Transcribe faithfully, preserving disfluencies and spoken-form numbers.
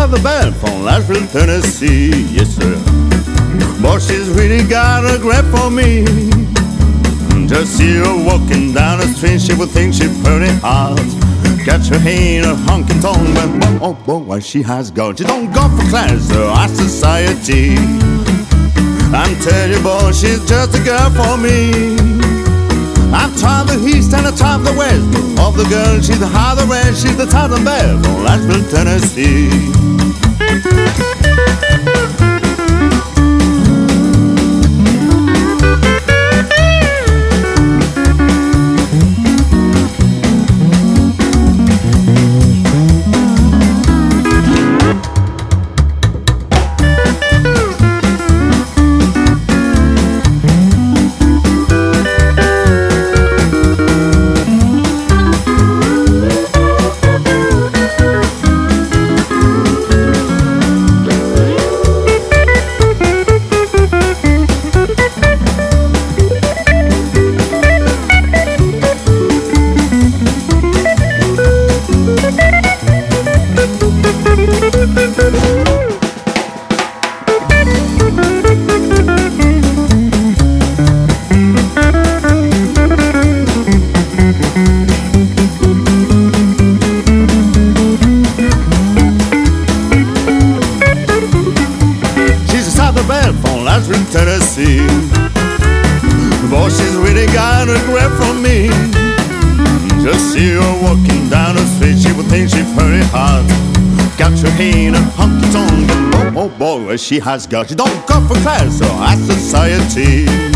Southern Belle from Nashville, Tennessee. Yes, sir. But she's really got a grab for me. Just see her walking down the street, she would think she's pretty hot. Catch her in a honking tongue, but oh, oh boy, she has got. She don't go for class or high society. I'm telling you, boy, she's just a girl for me. I've tried the east and I've tried the west. Of the girl, she's the higher end, she's the Southern Belle from Nashville, Tennessee. Nashville, Tennessee. Boy, she's really got a grab from me. Just see her walking down the street, she would think she's pretty hot. Got your hand and honky tonk, oh, oh boy, she has got. She don't go for class or high society.